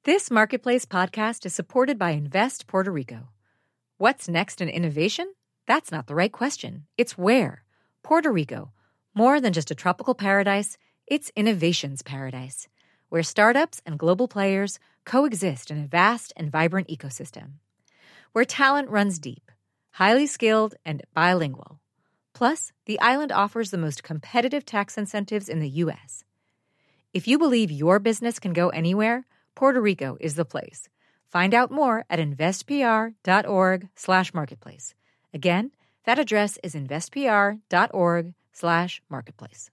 This Marketplace podcast is supported by Invest Puerto Rico. What's next in innovation? That's not the right question. It's where. Puerto Rico. More than just a tropical paradise, it's innovation's paradise, where startups and global players coexist in a vast and vibrant ecosystem. Where talent runs deep, highly skilled, and bilingual. Plus, the island offers the most competitive tax incentives in the U.S. If you believe your business can go anywhere, Puerto Rico is the place. Find out more at investpr.org/marketplace. Again, that address is investpr.org/marketplace.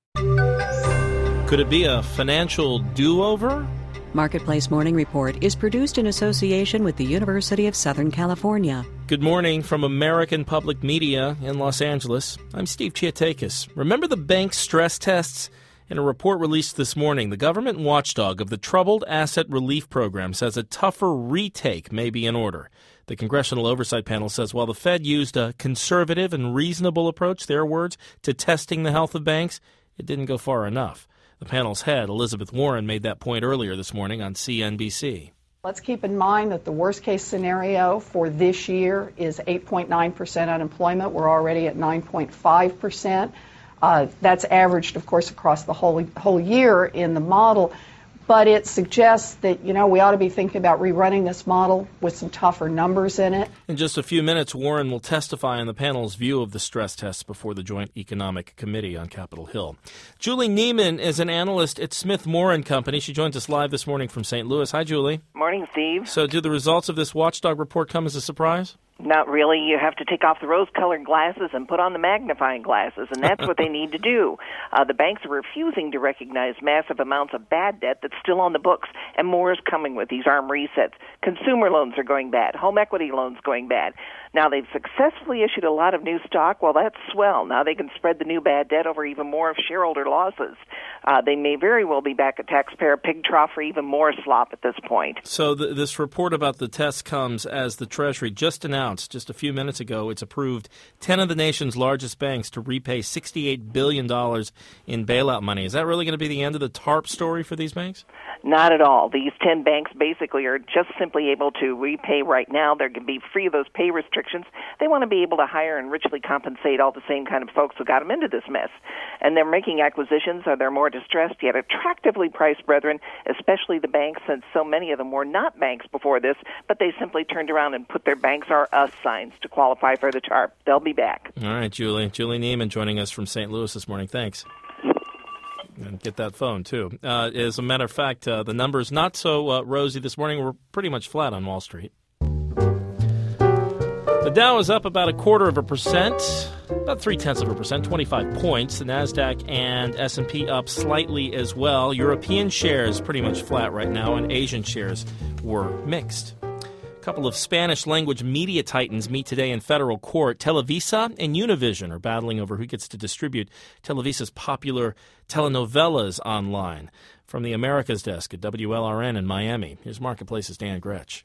Could it be a financial do-over? Marketplace Morning Report is produced in association with the University of Southern California. Good morning from American Public Media in Los Angeles. I'm Steve Chiatakis. Remember the bank stress tests? In a report released this morning, the government watchdog of the Troubled Asset Relief Program says a tougher retake may be in order. The Congressional Oversight Panel says while the Fed used a conservative and reasonable approach, their words, to testing the health of banks, it didn't go far enough. The panel's head, Elizabeth Warren, made that point earlier this morning on CNBC. Let's keep in mind that the worst-case scenario for this year is 8.9% unemployment. We're already at 9.5%. That's averaged, of course, across the whole year in the model. But it suggests that, we ought to be thinking about rerunning this model with some tougher numbers in it. In just a few minutes, Warren will testify on the panel's view of the stress tests before the Joint Economic Committee on Capitol Hill. Julie Neiman is an analyst at Smith Moore & Company. She joins us live this morning from St. Louis. Hi, Julie. Morning, Steve. So do the results of this watchdog report come as a surprise? Not really. You have to take off the rose-colored glasses and put on the magnifying glasses, and that's what they need to do. The banks are refusing to recognize massive amounts of bad debt that's still on the books, and more is coming with these arm resets. Consumer loans are going bad. Home equity loans going bad. Now, they've successfully issued a lot of new stock. Well, that's swell. Now they can spread the new bad debt over even more of shareholder losses. They may very well be back at taxpayer pig trough for even more slop at this point. So this report about the test comes as the Treasury just announced just a few minutes ago it's approved 10 of the nation's largest banks to repay $68 billion in bailout money. Is that really going to be the end of the TARP story for these banks? Not at all. These 10 banks basically are just simply able to repay right now. They're going to be free of those pay restrictions. They want to be able to hire and richly compensate all the same kind of folks who got them into this mess. And they're making acquisitions, or they're more distressed, yet attractively priced brethren, especially the banks, since so many of them were not banks before this, but they simply turned around and put their banks are us signs to qualify for the TARP. They'll be back. All right, Julie. Julie Neiman joining us from St. Louis this morning. Thanks. And get that phone, too. As a matter of fact, the numbers not so rosy this morning. We're pretty much flat on Wall Street. The Dow is up about 0.25%, about 0.3%, 25 points. The NASDAQ and S&P up slightly as well. European shares pretty much flat right now, and Asian shares were mixed. A couple of Spanish-language media titans meet today in federal court. Televisa and Univision are battling over who gets to distribute Televisa's popular telenovelas online. From the Americas desk at WLRN in Miami, here's Marketplace's Dan Gretsch.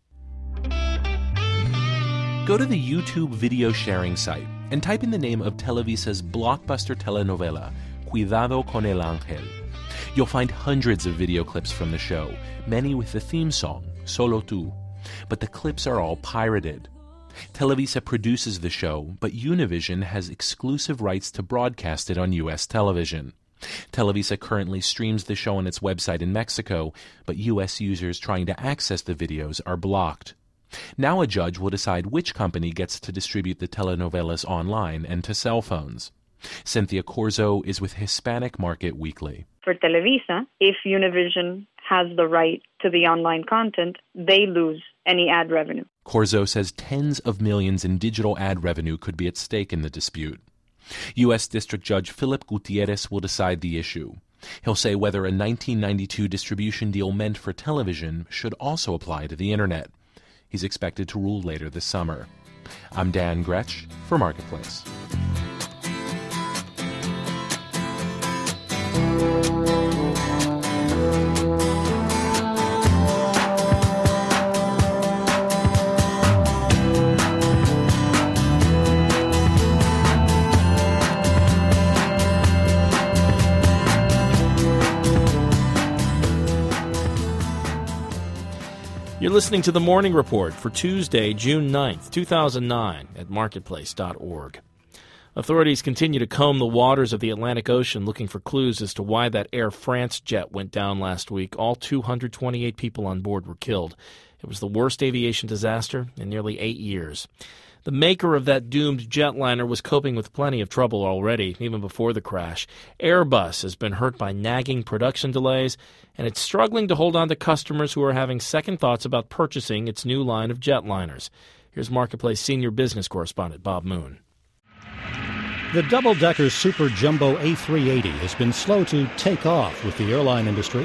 Go to the YouTube video sharing site and type in the name of Televisa's blockbuster telenovela, Cuidado con el Ángel. You'll find hundreds of video clips from the show, many with the theme song, Solo Tú. But the clips are all pirated. Televisa produces the show, but Univision has exclusive rights to broadcast it on U.S. television. Televisa currently streams the show on its website in Mexico, but U.S. users trying to access the videos are blocked. Now a judge will decide which company gets to distribute the telenovelas online and to cell phones. Cynthia Corzo is with Hispanic Market Weekly. For Televisa, if Univision has the right to the online content, they lose any ad revenue. Corzo says tens of millions in digital ad revenue could be at stake in the dispute. U.S. District Judge Philip Gutierrez will decide the issue. He'll say whether a 1992 distribution deal meant for television should also apply to the Internet. He's expected to rule later this summer. I'm Dan Gretsch for Marketplace. You're listening to The Morning Report for Tuesday, June 9th, 2009 at marketplace.org. Authorities continue to comb the waters of the Atlantic Ocean looking for clues as to why that Air France jet went down last week. All 228 people on board were killed. It was the worst aviation disaster in nearly 8 years. The maker of that doomed jetliner was coping with plenty of trouble already, even before the crash. Airbus has been hurt by nagging production delays, and it's struggling to hold on to customers who are having second thoughts about purchasing its new line of jetliners. Here's Marketplace senior business correspondent Bob Moon. The double-decker Super Jumbo A380 has been slow to take off with the airline industry.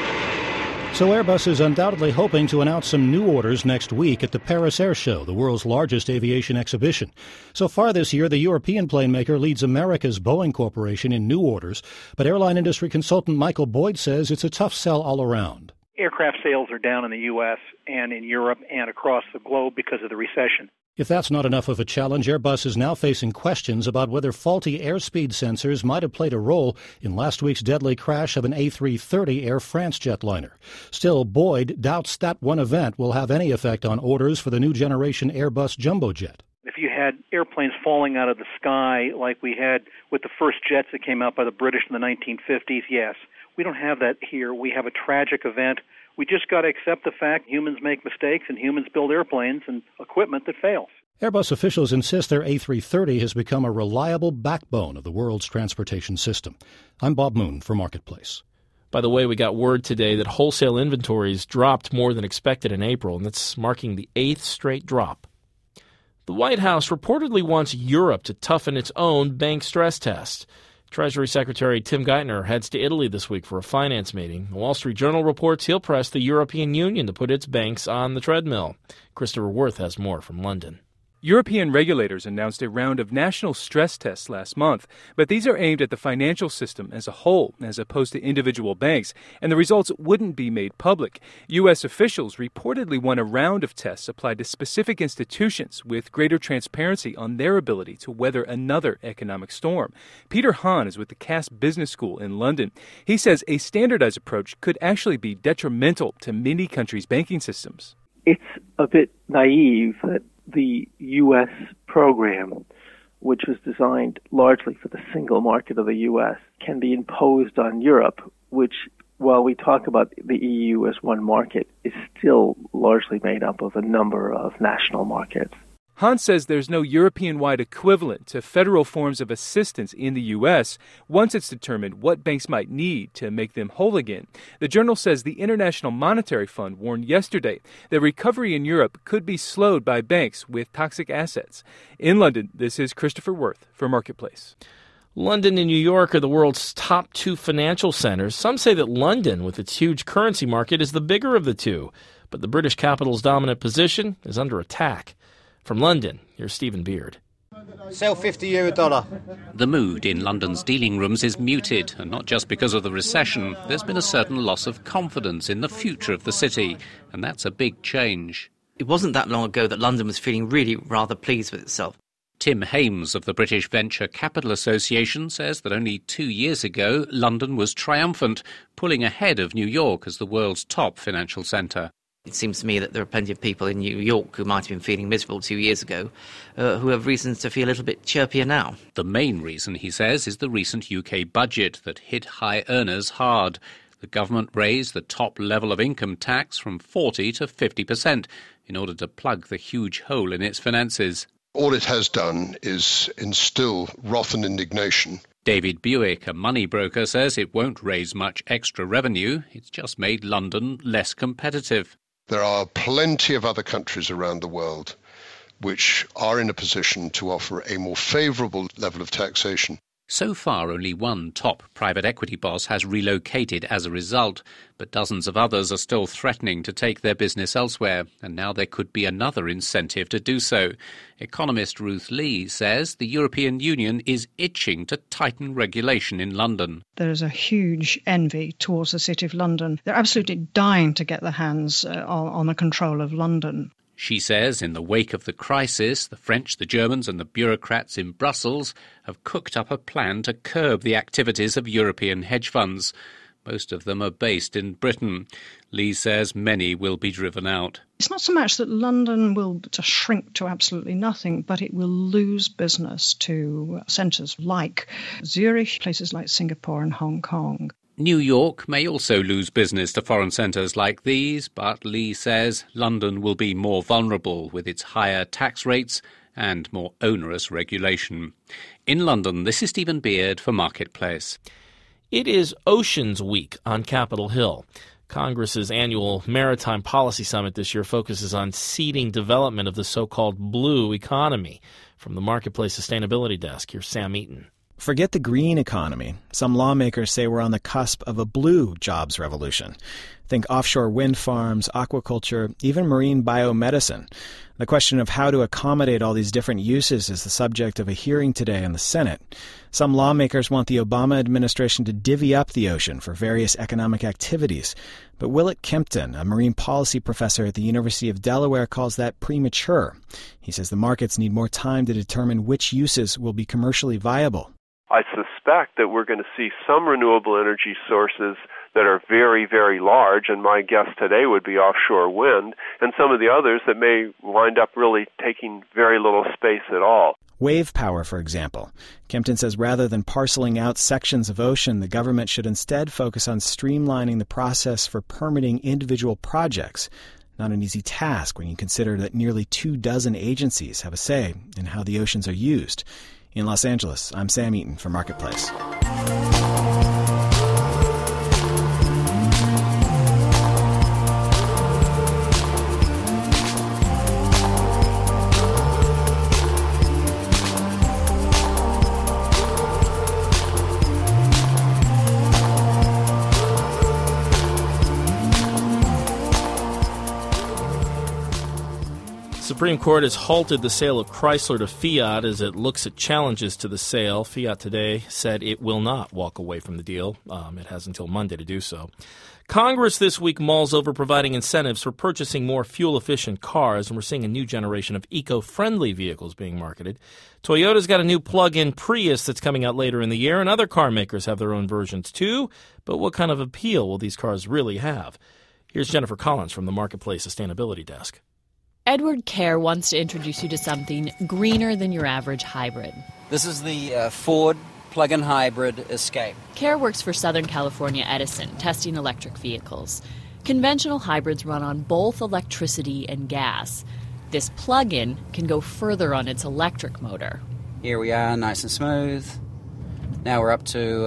So Airbus is undoubtedly hoping to announce some new orders next week at the Paris Air Show, the world's largest aviation exhibition. So far this year, the European plane maker leads America's Boeing Corporation in new orders, but airline industry consultant Michael Boyd says it's a tough sell all around. Aircraft sales are down in the U.S. and in Europe and across the globe because of the recession. If that's not enough of a challenge, Airbus is now facing questions about whether faulty airspeed sensors might have played a role in last week's deadly crash of an A330 Air France jetliner. Still, Boyd doubts that one event will have any effect on orders for the new generation Airbus jumbo jet. If you had airplanes falling out of the sky like we had with the first jets that came out by the British in the 1950s, yes. We don't have that here. We have a tragic event. We just got to accept the fact humans make mistakes and humans build airplanes and equipment that fails. Airbus officials insist their A330 has become a reliable backbone of the world's transportation system. I'm Bob Moon for Marketplace. By the way, we got word today that wholesale inventories dropped more than expected in April, and that's marking the 8th straight drop. The White House reportedly wants Europe to toughen its own bank stress test. Treasury Secretary Tim Geithner heads to Italy this week for a finance meeting. The Wall Street Journal reports he'll press the European Union to put its banks on the treadmill. Christopher Worth has more from London. European regulators announced a round of national stress tests last month, but these are aimed at the financial system as a whole, as opposed to individual banks, and the results wouldn't be made public. U.S. officials reportedly want a round of tests applied to specific institutions with greater transparency on their ability to weather another economic storm. Peter Hahn is with the Cass Business School in London. He says a standardized approach could actually be detrimental to many countries' banking systems. It's a bit naive that the U.S. program, which was designed largely for the single market of the U.S., can be imposed on Europe, which, while we talk about the EU as one market, is still largely made up of a number of national markets. Hahn says there's no European-wide equivalent to federal forms of assistance in the U.S. once it's determined what banks might need to make them whole again. The Journal says the International Monetary Fund warned yesterday that recovery in Europe could be slowed by banks with toxic assets. In London, this is Christopher Worth for Marketplace. London and New York are the world's top two financial centers. Some say that London, with its huge currency market, is the bigger of the two. But the British capital's dominant position is under attack. From London, here's Stephen Beard. Sell €50 dollar. The mood in London's dealing rooms is muted, and not just because of the recession. There's been a certain loss of confidence in the future of the city, and that's a big change. It wasn't that long ago that London was feeling really rather pleased with itself. Tim Hames of the British Venture Capital Association says that only 2 years ago, London was triumphant, pulling ahead of New York as the world's top financial centre. It seems to me that there are plenty of people in New York who might have been feeling miserable 2 years ago who have reasons to feel a little bit chirpier now. The main reason, he says, is the recent UK budget that hit high earners hard. The government raised the top level of income tax from 40 to 50% in order to plug the huge hole in its finances. All it has done is instill wrath and indignation. David Buick, a money broker, says it won't raise much extra revenue. It's just made London less competitive. There are plenty of other countries around the world which are in a position to offer a more favourable level of taxation. So far, only one top private equity boss has relocated as a result, but dozens of others are still threatening to take their business elsewhere, and now there could be another incentive to do so. Economist Ruth Lee says the European Union is itching to tighten regulation in London. There is a huge envy towards the City of London. They're absolutely dying to get their hands on the control of London. She says in the wake of the crisis, the French, the Germans and the bureaucrats in Brussels have cooked up a plan to curb the activities of European hedge funds. Most of them are based in Britain. Lee says many will be driven out. It's not so much that London will just shrink to absolutely nothing, but it will lose business to centres like Zurich, places like Singapore and Hong Kong. New York may also lose business to foreign centres like these, but Lee says London will be more vulnerable with its higher tax rates and more onerous regulation. In London, this is Stephen Beard for Marketplace. It is Oceans Week on Capitol Hill. Congress's annual Maritime Policy Summit this year focuses on seeding development of the so-called blue economy. From the Marketplace Sustainability Desk, here's Sam Eaton. Forget the green economy. Some lawmakers say we're on the cusp of a blue jobs revolution. Think offshore wind farms, aquaculture, even marine biomedicine. The question of how to accommodate all these different uses is the subject of a hearing today in the Senate. Some lawmakers want the Obama administration to divvy up the ocean for various economic activities. But Willett Kempton, a marine policy professor at the University of Delaware, calls that premature. He says the markets need more time to determine which uses will be commercially viable. I suspect that we're going to see some renewable energy sources that are very, very large, and my guess today would be offshore wind, and some of the others that may wind up really taking very little space at all. Wave power, for example. Kempton says rather than parceling out sections of ocean, the government should instead focus on streamlining the process for permitting individual projects. Not an easy task when you consider that nearly 24 agencies have a say in how the oceans are used. In Los Angeles, I'm Sam Eaton for Marketplace. Supreme Court has halted the sale of Chrysler to Fiat as it looks at challenges to the sale. Fiat today said it will not walk away from the deal. It has until Monday to do so. Congress this week mulls over providing incentives for purchasing more fuel-efficient cars, and we're seeing a new generation of eco-friendly vehicles being marketed. Toyota's got a new plug-in Prius that's coming out later in the year, and other car makers have their own versions too. But what kind of appeal will these cars really have? Here's Jennifer Collins from the Marketplace Sustainability Desk. Edward Kerr wants to introduce you to something greener than your average hybrid. This is the Ford plug-in hybrid Escape. Kerr works for Southern California Edison, testing electric vehicles. Conventional hybrids run on both electricity and gas. This plug-in can go further on its electric motor. Here we are, nice and smooth. Now we're up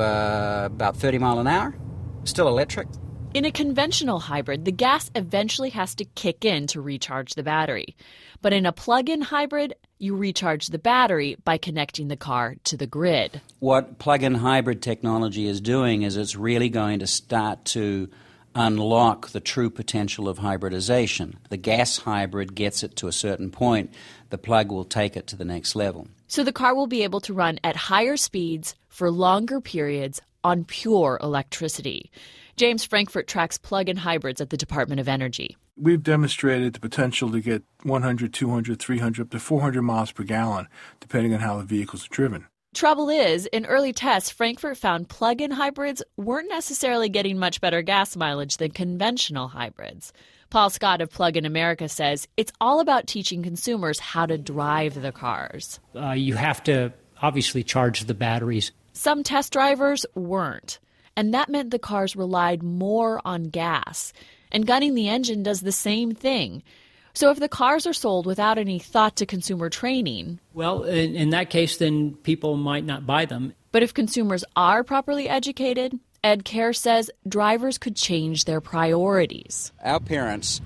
to about 30 miles an hour. Still electric. In a conventional hybrid, the gas eventually has to kick in to recharge the battery. But in a plug-in hybrid, you recharge the battery by connecting the car to the grid. What plug-in hybrid technology is doing is it's really going to start to unlock the true potential of hybridization. The gas hybrid gets it to a certain point. The plug will take it to the next level. So the car will be able to run at higher speeds for longer periods on pure electricity. James Frankfurt tracks plug-in hybrids at the Department of Energy. We've demonstrated the potential to get 100, 200, 300, up to 400 miles per gallon, depending on how the vehicles are driven. Trouble is, in early tests, Frankfurt found plug-in hybrids weren't necessarily getting much better gas mileage than conventional hybrids. Paul Scott of Plug-in America says it's all about teaching consumers how to drive the cars. You have to obviously charge the batteries. Some test drivers weren't. And that meant the cars relied more on gas. And gunning the engine does the same thing. So if the cars are sold without any thought to consumer training... Well, in that case, then people might not buy them. But if consumers are properly educated, Ed Kerr says drivers could change their priorities. Our parents,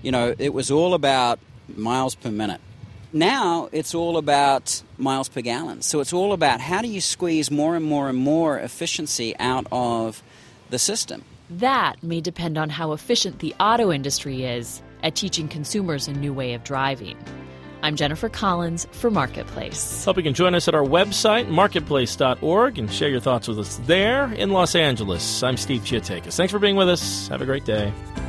it was all about miles per minute. Now it's all about miles per gallon. So it's all about how do you squeeze more and more and more efficiency out of the system. That may depend on how efficient the auto industry is at teaching consumers a new way of driving. I'm Jennifer Collins for Marketplace. Hope you can join us at our website, marketplace.org, and share your thoughts with us there in Los Angeles. I'm Steve Chiatakis. Thanks for being with us. Have a great day.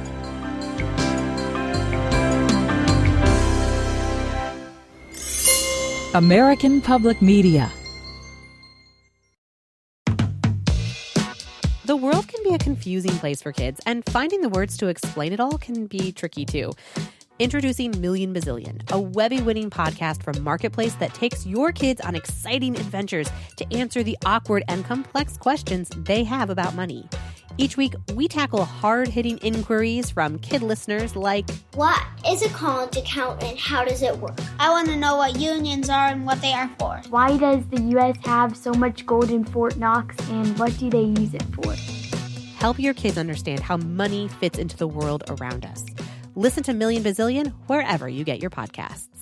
American Public Media. The world can be a confusing place for kids, and finding the words to explain it all can be tricky too. Introducing Million Bazillion, a Webby-winning podcast from Marketplace that takes your kids on exciting adventures to answer the awkward and complex questions they have about money. Each week, we tackle hard-hitting inquiries from kid listeners like, what is a college account and how does it work? I want to know what unions are and what they are for. Why does the U.S. have so much gold in Fort Knox and what do they use it for? Help your kids understand how money fits into the world around us. Listen to Million Bazillion wherever you get your podcasts.